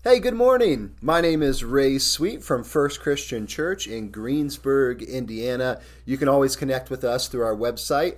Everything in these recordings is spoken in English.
Hey, good morning. My name is Ray Sweet from First Christian Church in Greensburg, Indiana. You can always connect with us through our website,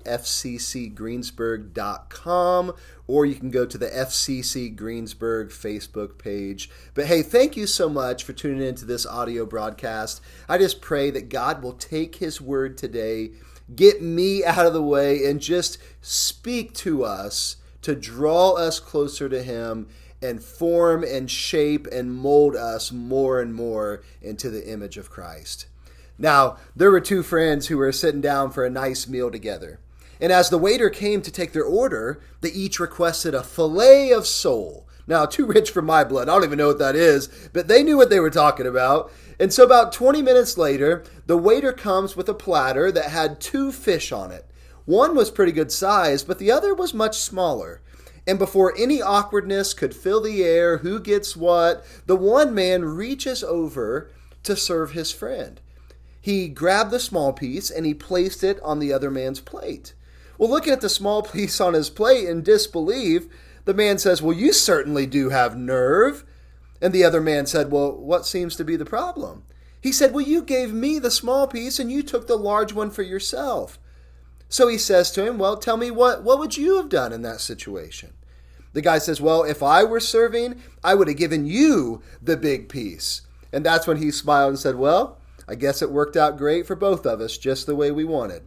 fccgreensburg.com, or you can go to the FCC Greensburg Facebook page. But hey, thank you so much for tuning into this audio broadcast. I just pray that God will take His word today, get me out of the way, and just speak to us to draw us closer to Him and form and shape and mold us more and more into the image of Christ. Now, there were two friends who were sitting down for a nice meal together. And as the waiter came to take their order, they each requested a fillet of sole. Now, too rich for my blood. I don't even know what that is, but they knew what they were talking about. And so about 20 minutes later, the waiter comes with a platter that had two fish on it. One was pretty good size, but the other was much smaller. And before any awkwardness could fill the air, who gets what, the one man reaches over to serve his friend. He grabbed the small piece and he placed it on the other man's plate. Well, looking at the small piece on his plate in disbelief, the man says, "Well, you certainly do have nerve." And the other man said, "Well, what seems to be the problem?" He said, "Well, you gave me the small piece and you took the large one for yourself." So he says to him, "Well, tell me, what would you have done in that situation?" The guy says, "Well, if I were serving, I would have given you the big piece." And that's when he smiled and said, "Well, I guess it worked out great for both of us, just the way we wanted."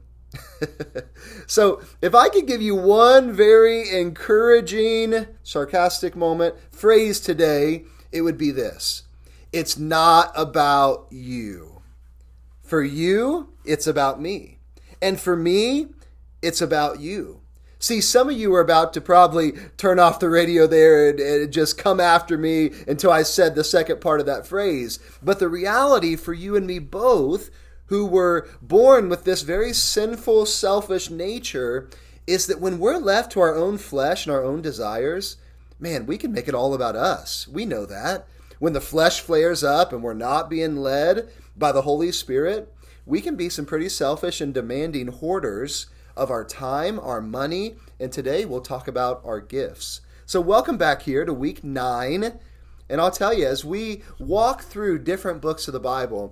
So if I could give you one very encouraging, sarcastic phrase today, it would be this: it's not about you. For you, it's about me. And for me, it's about you. See, some of you are about to probably turn off the radio there and just come after me until I said the second part of that phrase. But the reality for you and me both, who were born with this very sinful, selfish nature, is that when we're left to our own flesh and our own desires, man, we can make it all about us. We know that. When the flesh flares up and we're not being led by the Holy Spirit, we can be some pretty selfish and demanding hoarders of our time, our money, and today we'll talk about our gifts. So welcome back here to week 9, and I'll tell you, as we walk through different books of the Bible,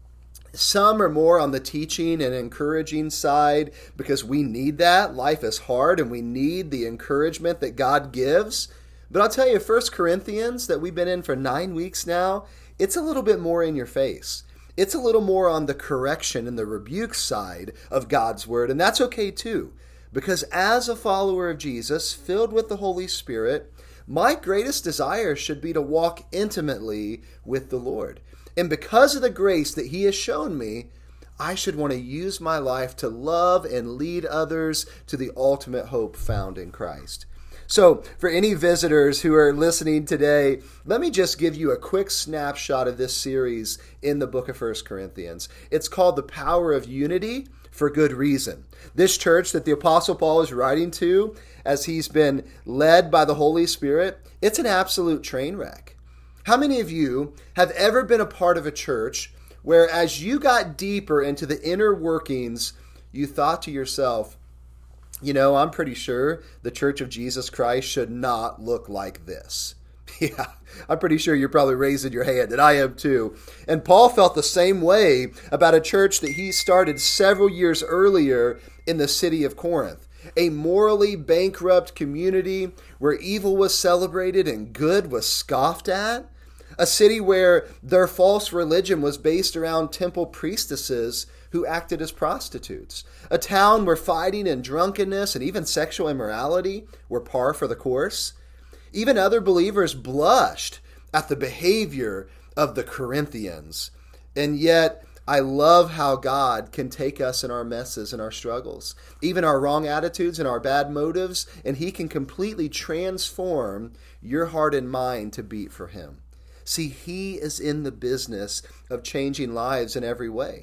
some are more on the teaching and encouraging side because we need that. Life is hard and we need the encouragement that God gives. But I'll tell you, 1 Corinthians that we've been in for 9 weeks now, it's a little bit more in your face. It's a little more on the correction and the rebuke side of God's word, and that's okay too, because as a follower of Jesus, filled with the Holy Spirit, my greatest desire should be to walk intimately with the Lord. And because of the grace that He has shown me, I should want to use my life to love and lead others to the ultimate hope found in Christ. So, for any visitors who are listening today, let me just give you a quick snapshot of this series in the book of 1 Corinthians. It's called The Power of Unity for Good Reason. This church that the Apostle Paul is writing to, as he's been led by the Holy Spirit, it's an absolute train wreck. How many of you have ever been a part of a church where as you got deeper into the inner workings, you thought to yourself, you know, I'm pretty sure the Church of Jesus Christ should not look like this. Yeah, I'm pretty sure you're probably raising your hand, and I am too. And Paul felt the same way about a church that he started several years earlier in the city of Corinth, a morally bankrupt community where evil was celebrated and good was scoffed at, a city where their false religion was based around temple priestesses who acted as prostitutes, a town where fighting and drunkenness and even sexual immorality were par for the course. Even other believers blushed at the behavior of the Corinthians. And yet, I love how God can take us in our messes and our struggles, even our wrong attitudes and our bad motives, and He can completely transform your heart and mind to beat for Him. See, He is in the business of changing lives in every way.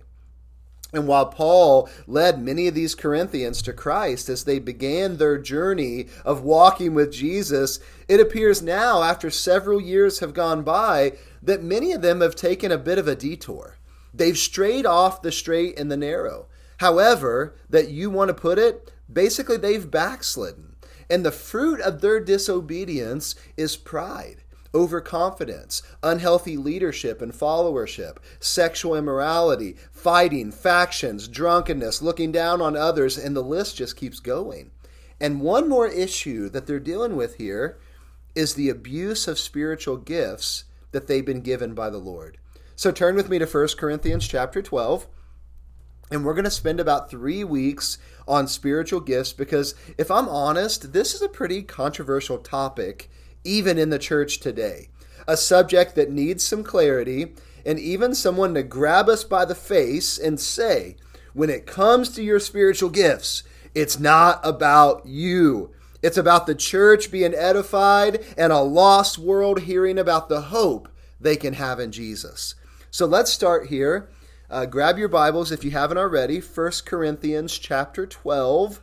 And while Paul led many of these Corinthians to Christ as they began their journey of walking with Jesus, it appears now, after several years have gone by, that many of them have taken a bit of a detour. They've strayed off the straight and the narrow. However, that you want to put it, basically they've backslidden. And the fruit of their disobedience is pride. overconfidence, unhealthy leadership and followership, sexual immorality, fighting, factions, drunkenness, looking down on others, and the list just keeps going. And one more issue that they're dealing with here is the abuse of spiritual gifts that they've been given by the Lord. So turn with me to 1 Corinthians chapter 12. And we're going to spend about 3 weeks on spiritual gifts because, if I'm honest, this is a pretty controversial topic, even in the church today. A subject that needs some clarity, and even someone to grab us by the face and say, when it comes to your spiritual gifts, it's not about you. It's about the church being edified and a lost world hearing about the hope they can have in Jesus. So let's start here. Grab your Bibles if you haven't already. 1 Corinthians chapter 12.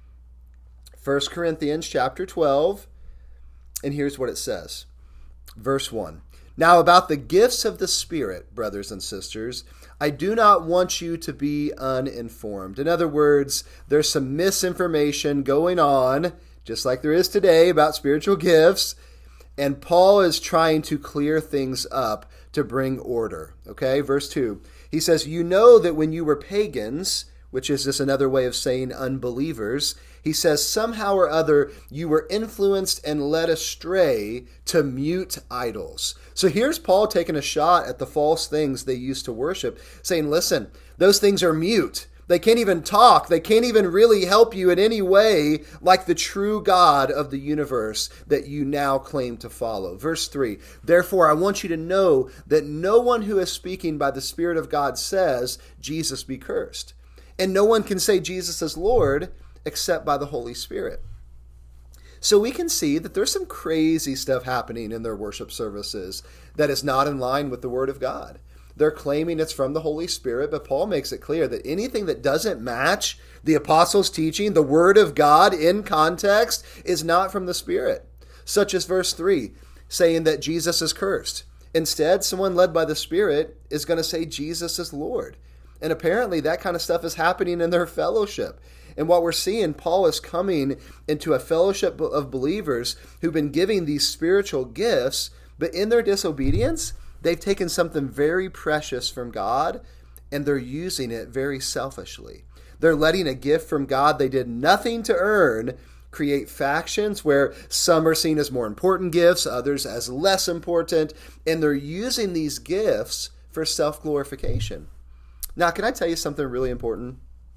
1 Corinthians chapter 12. And here's what it says. Verse 1. Now about the gifts of the Spirit, brothers and sisters, I do not want you to be uninformed. In other words, there's some misinformation going on, just like there is today, about spiritual gifts. And Paul is trying to clear things up to bring order. Okay, verse 2. He says, you know that when you were pagans, which is just another way of saying unbelievers, he says, somehow or other you were influenced and led astray to mute idols. So here's Paul taking a shot at the false things they used to worship, saying, listen, those things are mute. They can't even talk. They can't even really help you in any way like the true God of the universe that you now claim to follow. Verse 3, therefore I want you to know that no one who is speaking by the Spirit of God says, Jesus be cursed. And no one can say Jesus is Lord except by the Holy Spirit. So we can see that there's some crazy stuff happening in their worship services that is not in line with the Word of God. They're claiming it's from the Holy Spirit, but Paul makes it clear that anything that doesn't match the apostles' teaching, the Word of God in context, is not from the Spirit. Such as verse 3, saying that Jesus is cursed. Instead, someone led by the Spirit is going to say Jesus is Lord. And apparently that kind of stuff is happening in their fellowship. And what we're seeing, Paul is coming into a fellowship of believers who've been giving these spiritual gifts, but in their disobedience, they've taken something very precious from God, and they're using it very selfishly. They're letting a gift from God they did nothing to earn create factions where some are seen as more important gifts, others as less important, and they're using these gifts for self-glorification. Now, can I tell you something really important?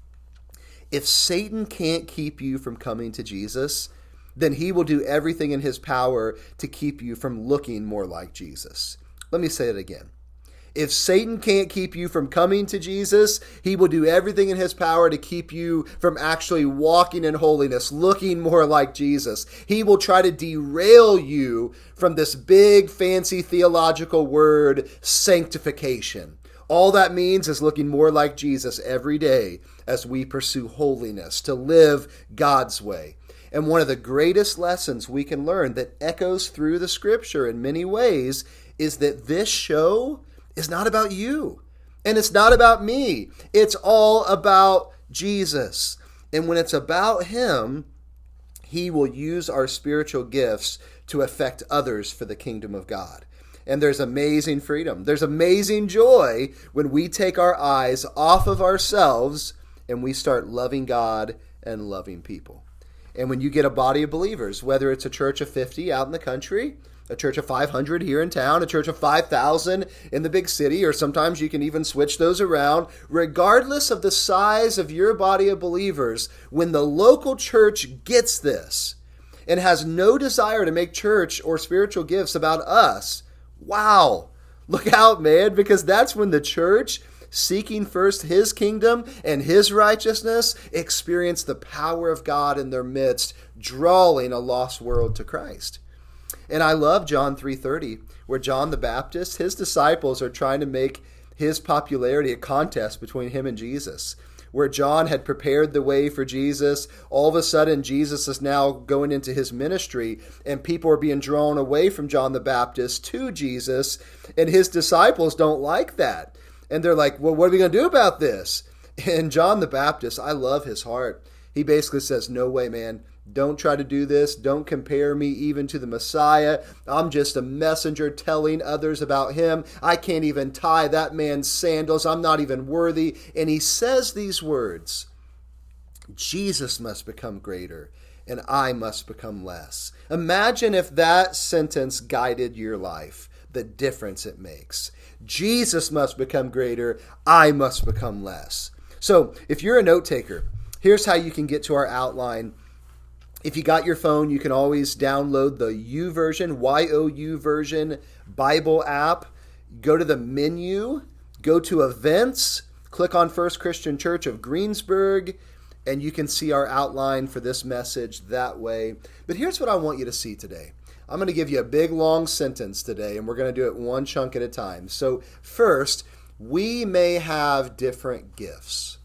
If Satan can't keep you from coming to Jesus, then he will do everything in his power to keep you from looking more like Jesus. Let me say it again. If Satan can't keep you from coming to Jesus, he will do everything in his power to keep you from actually walking in holiness, looking more like Jesus. He will try to derail you from this big, fancy theological word, sanctification. All that means is looking more like Jesus every day as we pursue holiness, to live God's way. And one of the greatest lessons we can learn that echoes through the Scripture in many ways is that this show is not about you. And it's not about me. It's all about Jesus. And when it's about him, he will use our spiritual gifts to affect others for the kingdom of God. And there's amazing freedom. There's amazing joy when we take our eyes off of ourselves and we start loving God and loving people. And when you get a body of believers, whether it's a church of 50 out in the country, a church of 500 here in town, a church of 5,000 in the big city, or sometimes you can even switch those around, regardless of the size of your body of believers, when the local church gets this and has no desire to make church or spiritual gifts about us, wow, look out, man, because that's when the church, seeking first his kingdom and his righteousness, experience the power of God in their midst, drawing a lost world to Christ. And I love John 3:30, where John the Baptist, his disciples are trying to make his popularity a contest between him and Jesus. Where John had prepared the way for Jesus, all of a sudden Jesus is now going into his ministry, and people are being drawn away from John the Baptist to Jesus, and his disciples don't like that. And they're like, well, what are we going to do about this? And John the Baptist, I love his heart. He basically says, no way, man. Don't try to do this. Don't compare me even to the Messiah. I'm just a messenger telling others about him. I can't even tie that man's sandals. I'm not even worthy. And he says these words, Jesus must become greater and I must become less. Imagine if that sentence guided your life, the difference it makes. Jesus must become greater. I must become less. So if you're a note taker, here's how you can get to our outline. If you got your phone, you can always download the YouVersion, Y-O-U version Bible app. Go to the menu, go to events, click on First Christian Church of Greensburg, and you can see our outline for this message that way. But here's what I want you to see today. I'm going to give you a big, long sentence today, and we're going to do it one chunk at a time. So first, we may have different gifts.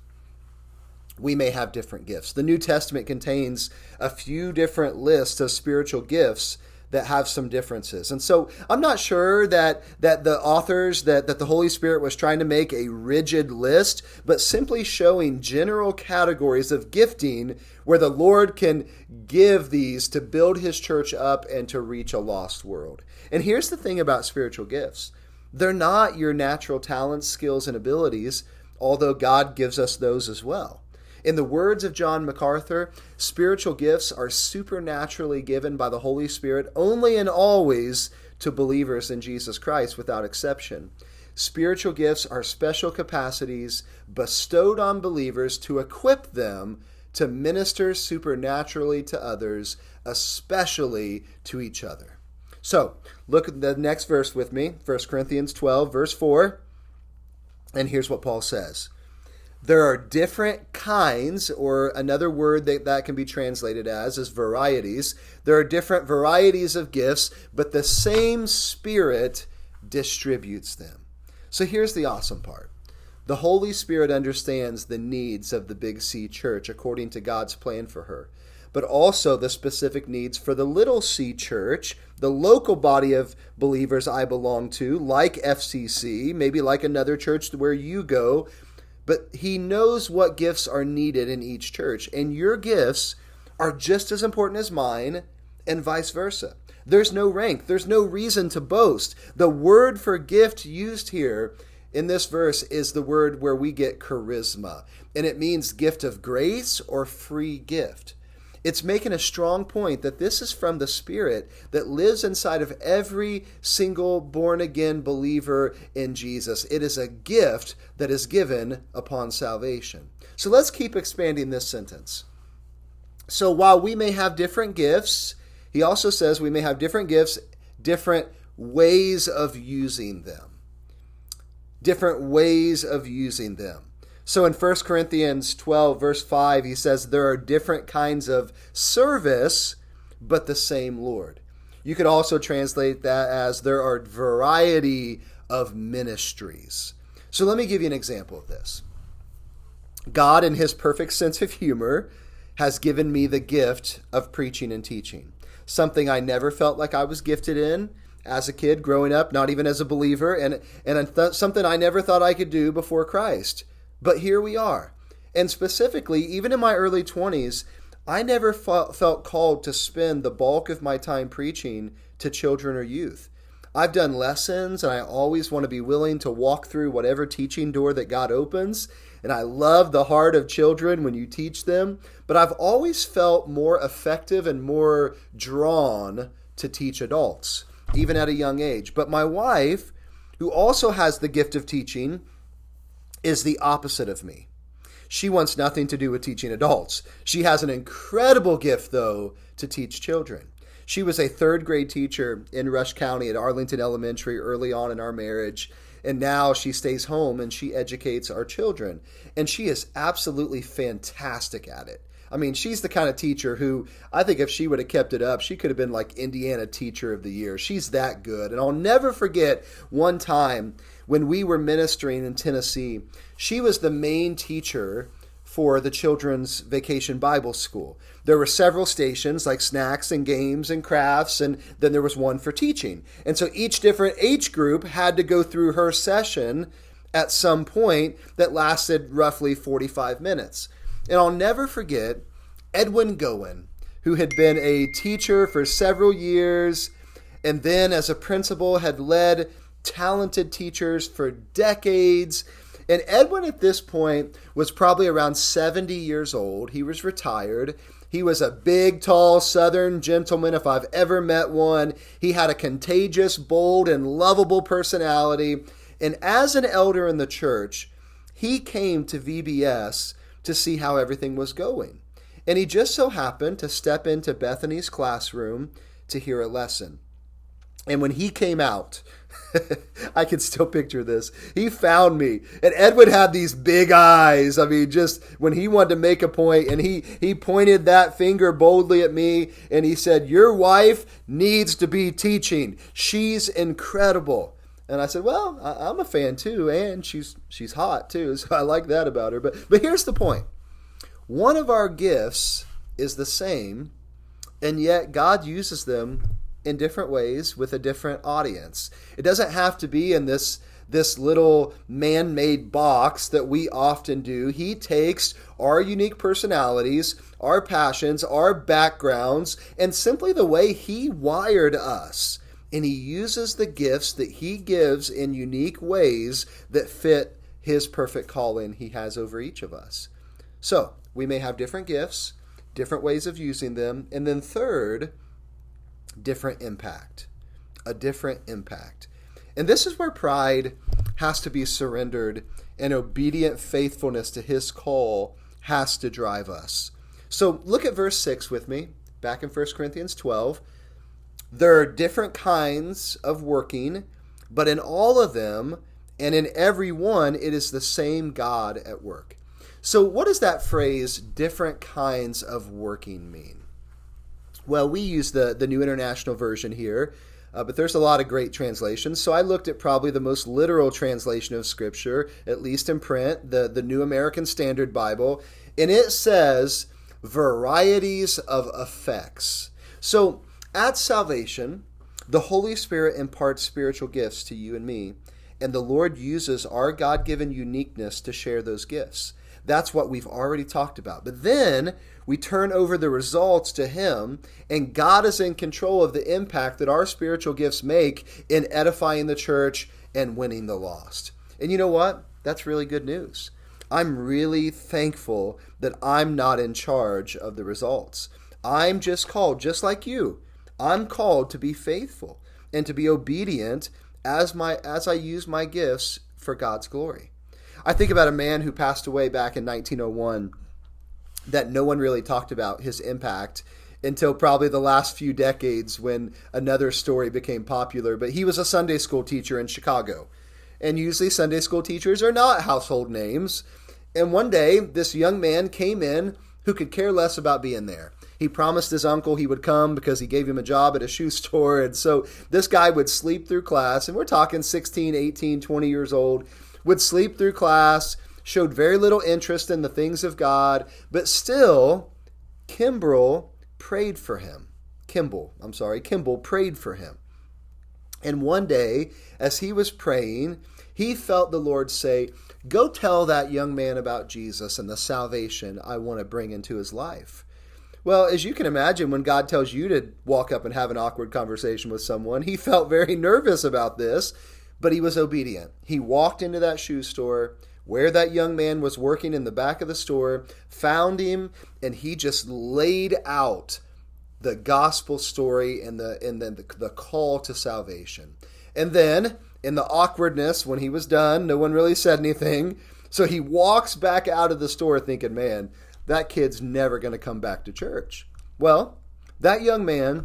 We may have different gifts. The New Testament contains a few different lists of spiritual gifts that have some differences. And so I'm not sure that the authors, that the Holy Spirit was trying to make a rigid list, but simply showing general categories of gifting where the Lord can give these to build his church up and to reach a lost world. And here's the thing about spiritual gifts. They're not your natural talents, skills, and abilities, although God gives us those as well. In the words of John MacArthur, spiritual gifts are supernaturally given by the Holy Spirit only and always to believers in Jesus Christ without exception. Spiritual gifts are special capacities bestowed on believers to equip them to minister supernaturally to others, especially to each other. So, look at the next verse with me, 1 Corinthians 12, verse 4. And here's what Paul says. There are different kinds, or another word that can be translated as is varieties. There are different varieties of gifts, but the same Spirit distributes them. So here's the awesome part. The Holy Spirit understands the needs of the Big C church according to God's plan for her, but also the specific needs for the Little C church, the local body of believers I belong to, like FCC, maybe like another church where you go. But he knows what gifts are needed in each church. And your gifts are just as important as mine and vice versa. There's no rank. There's no reason to boast. The word for gift used here in this verse is the word where we get charisma. And it means gift of grace or free gift. It's making a strong point that this is from the Spirit that lives inside of every single born-again believer in Jesus. It is a gift that is given upon salvation. So let's keep expanding this sentence. So while we may have different gifts, he also says we may have different gifts, different ways of using them. Different ways of using them. So in 1 Corinthians 12, verse 5, he says there are different kinds of service, but the same Lord. You could also translate that as there are variety of ministries. So let me give you an example of this. God, in his perfect sense of humor, has given me the gift of preaching and teaching, something I never felt like I was gifted in as a kid growing up, not even as a believer, and something I never thought I could do before Christ. But here we are. And specifically, even in my early 20s, I never felt called to spend the bulk of my time preaching to children or youth. I've done lessons, and I always want to be willing to walk through whatever teaching door that God opens. And I love the heart of children when you teach them. But I've always felt more effective and more drawn to teach adults, even at a young age. But my wife, who also has the gift of teaching, is the opposite of me. She wants nothing to do with teaching adults. She has an incredible gift, though, to teach children. She was a third grade teacher in Rush County at Arlington Elementary early on in our marriage, and now she stays home and she educates our children. And she is absolutely fantastic at it. I mean, she's the kind of teacher who I think if she would have kept it up, she could have been like Indiana Teacher of the Year. She's that good. And I'll never forget one time when we were ministering in Tennessee, she was the main teacher for the children's vacation Bible school. There were several stations like snacks and games and crafts, and then there was one for teaching. And so each different age group had to go through her session at some point that lasted roughly 45 minutes. And I'll never forget Edwin Gowen, who had been a teacher for several years and then as a principal had led talented teachers for decades. And Edwin at this point was probably around 70 years old. He was retired. He was a big, tall Southern gentleman if I've ever met one. He had a contagious, bold, and lovable personality. And as an elder in the church, he came to VBS to see how everything was going. And he just so happened to step into Bethany's classroom to hear a lesson. And when he came out, I can still picture this. He found me. And Edwin had these big eyes. I mean, just when he wanted to make a point, and he pointed that finger boldly at me, and he said, "Your wife needs to be teaching. She's incredible." And I said, "Well, I'm a fan too, and she's hot too, so I like that about her." But here's the point. One of our gifts is the same, and yet God uses them in different ways with a different audience. It doesn't have to be in this little man-made box that we often do. He takes our unique personalities, our passions, our backgrounds, and simply the way He wired us. And He uses the gifts that He gives in unique ways that fit His perfect calling He has over each of us. So, we may have different gifts, different ways of using them, and then third, different impact. A different impact. And this is where pride has to be surrendered and obedient faithfulness to His call has to drive us. So look at verse 6 with me, back in 1 Corinthians 12. There are different kinds of working, but in all of them and in every one, it is the same God at work. So what does that phrase, different kinds of working, mean? Well, we use the New International Version here, but there's a lot of great translations. So I looked at probably the most literal translation of Scripture, at least in print, the New American Standard Bible, and it says varieties of effects. So at salvation, the Holy Spirit imparts spiritual gifts to you and me, and the Lord uses our God-given uniqueness to share those gifts. That's what we've already talked about. But then we turn over the results to Him, and God is in control of the impact that our spiritual gifts make in edifying the church and winning the lost. And you know what? That's really good news. I'm really thankful that I'm not in charge of the results. I'm just called, just like you. I'm called to be faithful and to be obedient as I use my gifts for God's glory. I think about a man who passed away back in 1901 that no one really talked about his impact until probably the last few decades when another story became popular. But he was a Sunday school teacher in Chicago. And usually Sunday school teachers are not household names. And one day, this young man came in who could care less about being there. He promised his uncle he would come because he gave him a job at a shoe store. And so this guy would sleep through class. And we're talking 16, 18, 20 years old. Would sleep through class, showed very little interest in the things of God, but still, Kimball prayed for him. Kimball prayed for him. And one day, as he was praying, he felt the Lord say, "Go tell that young man about Jesus and the salvation I want to bring into his life." Well, as you can imagine, when God tells you to walk up and have an awkward conversation with someone, he felt very nervous about this. But he was obedient. He walked into that shoe store where that young man was working in the back of the store, found him, and he just laid out the gospel story and the call to salvation. And then, in the awkwardness, when he was done, no one really said anything. So he walks back out of the store thinking, man, that kid's never going to come back to church. Well, that young man,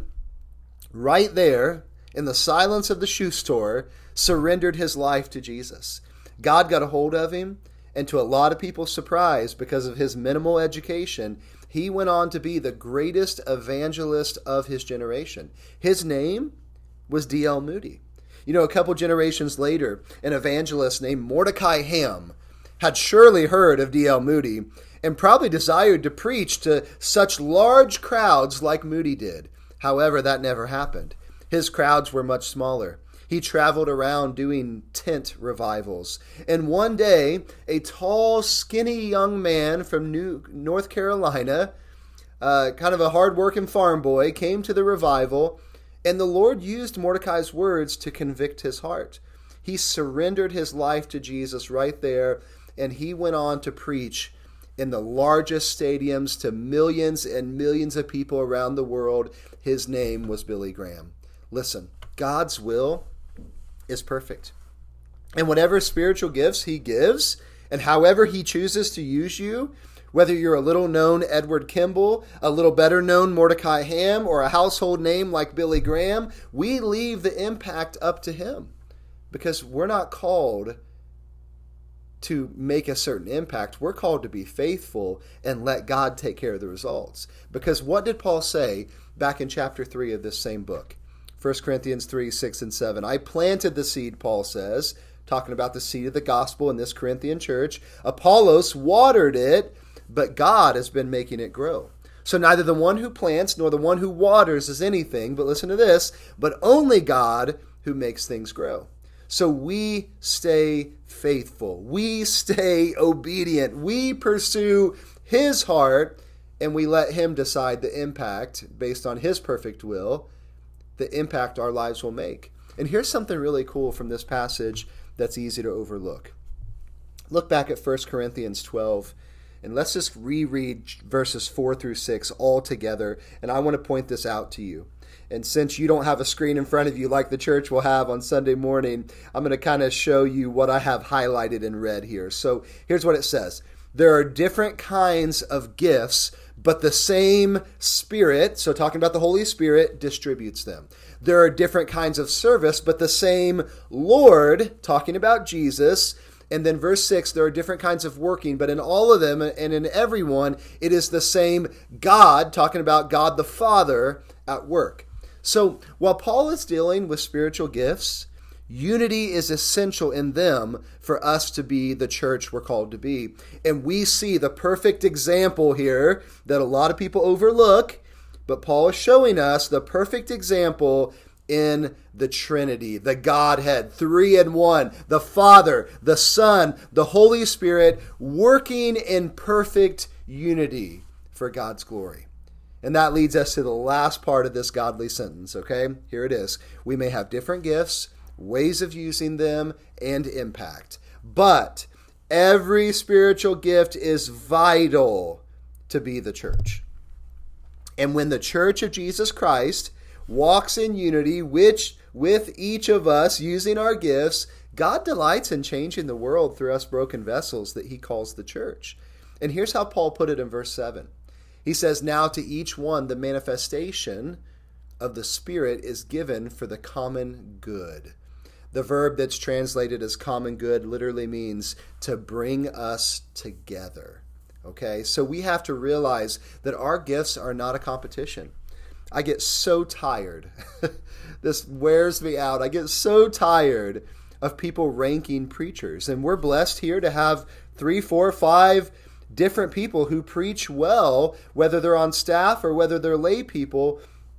right there, in the silence of the shoe store, surrendered his life to Jesus. God got a hold of him, and to a lot of people's surprise, because of his minimal education, he went on to be the greatest evangelist of his generation. His name was D.L. Moody. You know, a couple generations later, an evangelist named Mordecai Ham had surely heard of D.L. Moody and probably desired to preach to such large crowds like Moody did. However, that never happened. His crowds were much smaller. He traveled around doing tent revivals. And one day, a tall, skinny young man from North Carolina kind of a hard-working farm boy, came to the revival, and the Lord used Mordecai's words to convict his heart. He surrendered his life to Jesus right there, and he went on to preach in the largest stadiums to millions and millions of people around the world. His name was Billy Graham. Listen, God's will is perfect. And whatever spiritual gifts he gives, and however he chooses to use you, whether you're a little known Edward Kimball, a little better known Mordecai Ham, or a household name like Billy Graham, we leave the impact up to him, because we're not called to make a certain impact. We're called to be faithful and let God take care of the results. Because what did Paul say back in chapter 3 of this same book? 1 Corinthians 3, 6, and 7. I planted the seed, Paul says, talking about the seed of the gospel in this Corinthian church. Apollos watered it, but God has been making it grow. So neither the one who plants nor the one who waters is anything, but listen to this, but only God who makes things grow. So we stay faithful. We stay obedient. We pursue his heart, and we let him decide the impact based on his perfect will, the impact our lives will make. And here's something really cool from this passage that's easy to overlook. Look back at 1 Corinthians 12, and let's just reread verses 4 through 6 all together, and I want to point this out to you. And since you don't have a screen in front of you like the church will have on Sunday morning, I'm going to kind of show you what I have highlighted in red here. So here's what it says. There are different kinds of gifts, but the same Spirit, so talking about the Holy Spirit, distributes them. There are different kinds of service, but the same Lord, talking about Jesus. And then verse 6, there are different kinds of working, but in all of them and in everyone, it is the same God, talking about God the Father, at work. So while Paul is dealing with spiritual gifts, unity is essential in them for us to be the church we're called to be. And we see the perfect example here that a lot of people overlook, but Paul is showing us the perfect example in the Trinity, the Godhead, 3 in 1, the Father, the Son, the Holy Spirit, working in perfect unity for God's glory. And that leads us to the last part of this godly sentence, okay? Here it is. We may have different gifts, ways of using them, and impact. But every spiritual gift is vital to be the church. And when the church of Jesus Christ walks in unity, which with each of us using our gifts, God delights in changing the world through us broken vessels that he calls the church. And here's how Paul put it in verse 7. He says, now to each one the manifestation of the Spirit is given for the common good. The verb that's translated as common good literally means to bring us together. Okay, so we have to realize that our gifts are not a competition. I get so tired. This wears me out. I get so tired of people ranking preachers. And we're blessed here to have 3, 4, 5 different people who preach well, whether they're on staff or whether they're lay people.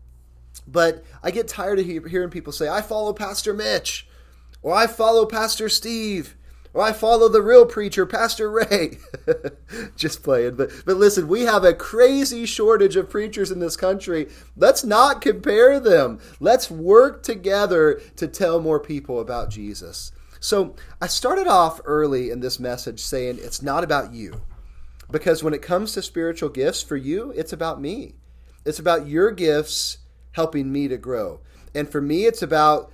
But I get tired of hearing people say, I follow Pastor Mitch, or I follow Pastor Steve, or I follow the real preacher, Pastor Ray. Just playing. But listen, we have a crazy shortage of preachers in this country. Let's not compare them. Let's work together to tell more people about Jesus. So I started off early in this message saying it's not about you. Because when it comes to spiritual gifts, for you, it's about me. It's about your gifts helping me to grow. And for me, it's about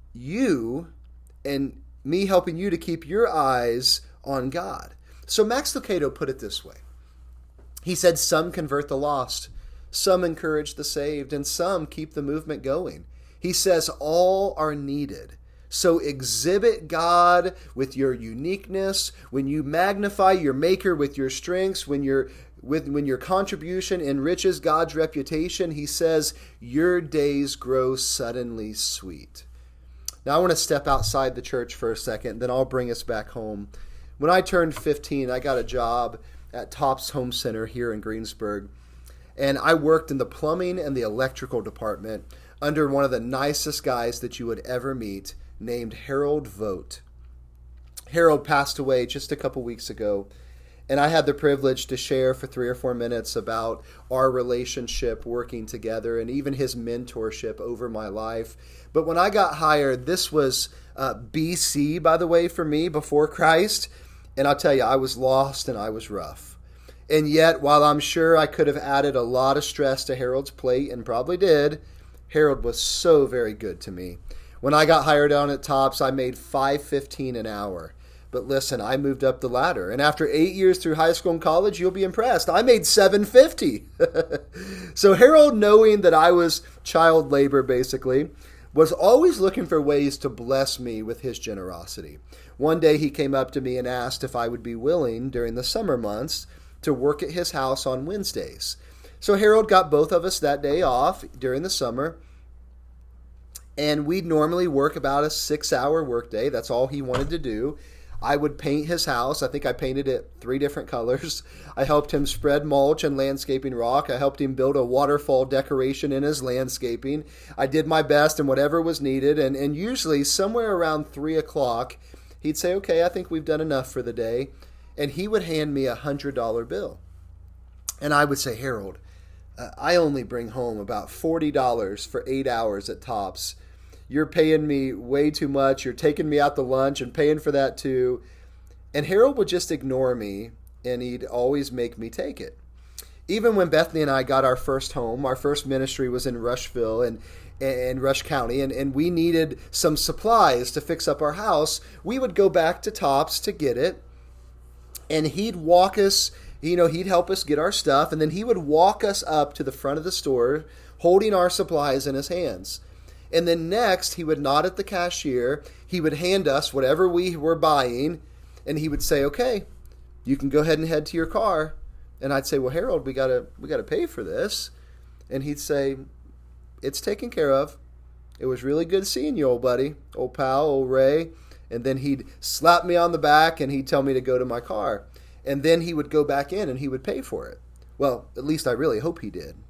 you and me helping you to keep your eyes on God. So Max Lucado put it this way. He said, some convert the lost, some encourage the saved, and some keep the movement going. He says all are needed. So exhibit God with your uniqueness. When you magnify your Maker with your strengths, when your contribution enriches God's reputation, he says, your days grow suddenly sweet. Now I want to step outside the church for a second, then I'll bring us back home. When I turned 15, I got a job at Tops Home Center here in Greensburg, and I worked in the plumbing and the electrical department under one of the nicest guys that you would ever meet, named Harold Vogt. Harold passed away just a couple weeks ago, And I had the privilege to share for 3 or 4 minutes about our relationship working together and even his mentorship over my life. But when I got hired, this was BC, by the way, for me, before Christ. And I'll tell you, I was lost and I was rough. And yet, while I'm sure I could have added a lot of stress to Harold's plate, and probably did, Harold was so very good to me. When I got hired on at Tops, I made $5.15 an hour. But listen, I moved up the ladder. And after 8 years through high school and college, you'll be impressed, I made $7.50. So Harold, knowing that I was child labor, basically, was always looking for ways to bless me with his generosity. One day he came up to me and asked if I would be willing during the summer months to work at his house on Wednesdays. So Harold got both of us that day off during the summer. And we'd normally work about a 6-hour workday. That's all he wanted to do. I would paint his house. I think I painted it 3 different colors. I helped him spread mulch and landscaping rock. I helped him build a waterfall decoration in his landscaping. I did my best in whatever was needed. And usually somewhere around 3 o'clock, he'd say, okay, I think we've done enough for the day. And he would hand me a $100 bill. And I would say, Harold, I only bring home about $40 for 8 hours at Tops. You're paying me way too much. You're taking me out to lunch and paying for that too. And Harold would just ignore me, and he'd always make me take it. Even when Bethany and I got our first home, our first ministry was in Rushville and Rush County, and we needed some supplies to fix up our house. We would go back to Tops to get it, and he'd walk us, he'd help us get our stuff, and then he would walk us up to the front of the store holding our supplies in his hands. And then next, he would nod at the cashier. He would hand us whatever we were buying, and he would say, okay, you can go ahead and head to your car. And I'd say, well, Harold, we gotta pay for this. And he'd say, it's taken care of. It was really good seeing you, old buddy, old pal, old Ray. And then he'd slap me on the back, and he'd tell me to go to my car. And then he would go back in, and he would pay for it. Well, at least I really hope he did.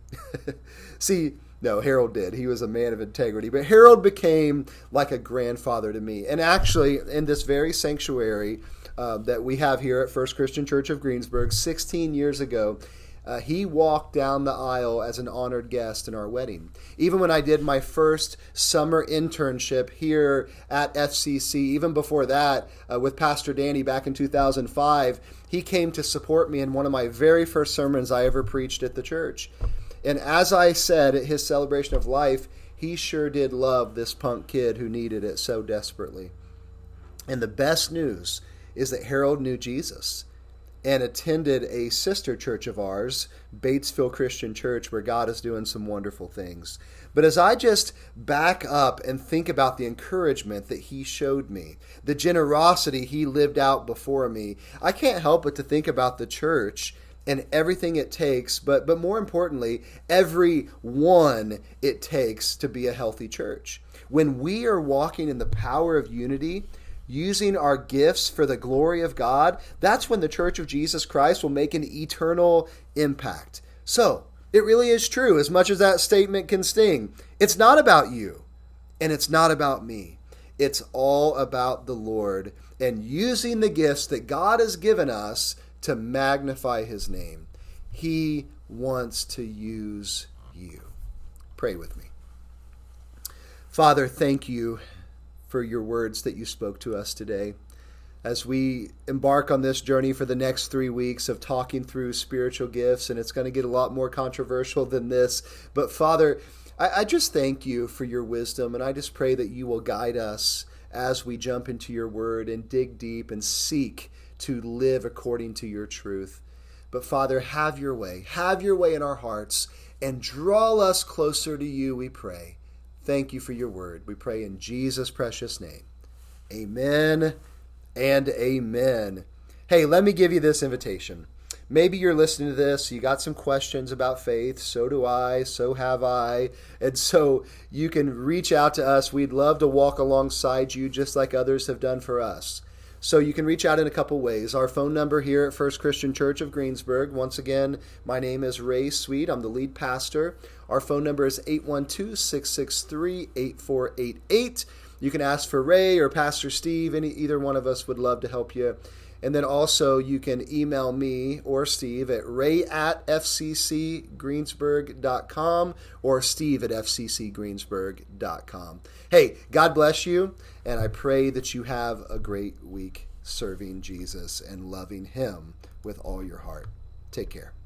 See, no, Harold did. He was a man of integrity. But Harold became like a grandfather to me. And actually, in this very sanctuary that we have here at First Christian Church of Greensburg, 16 years ago, he walked down the aisle as an honored guest in our wedding. Even when I did my first summer internship here at FCC, even before that, with Pastor Danny back in 2005, he came to support me in one of my very first sermons I ever preached at the church. And as I said at his celebration of life, he sure did love this punk kid who needed it so desperately. And the best news is that Harold knew Jesus and attended a sister church of ours, Batesville Christian Church, where God is doing some wonderful things. But as I just back up and think about the encouragement that he showed me, the generosity he lived out before me, I can't help but to think about the church and everything it takes, but more importantly, every one it takes to be a healthy church. When we are walking in the power of unity, using our gifts for the glory of God, that's when the Church of Jesus Christ will make an eternal impact. So, it really is true, as much as that statement can sting. It's not about you, and it's not about me. It's all about the Lord and using the gifts that God has given us to magnify his name. He wants to use you. Pray with me. Father, thank you for your words that you spoke to us today. As we embark on this journey for the next 3 weeks of talking through spiritual gifts, and it's going to get a lot more controversial than this, but Father, I just thank you for your wisdom, and I just pray that you will guide us as we jump into your word and dig deep and seek to live according to your truth. But Father, have your way in our hearts and draw us closer to you, we pray. Thank you for your word. We pray in Jesus' precious name. Amen and amen. Hey, let me give you this invitation. Maybe you're listening to this, you got some questions about faith, so do I, so have I, and so you can reach out to us. We'd love to walk alongside you just like others have done for us. So you can reach out in a couple ways. Our phone number here at First Christian Church of Greensburg. Once again, my name is Ray Sweet. I'm the lead pastor. Our phone number is 812-663-8488. You can ask for Ray or Pastor Steve. Either one of us would love to help you. And then also you can email me or Steve at ray@fccgreensburg.com or steve@fccgreensburg.com. Hey, God bless you, and I pray that you have a great week serving Jesus and loving him with all your heart. Take care.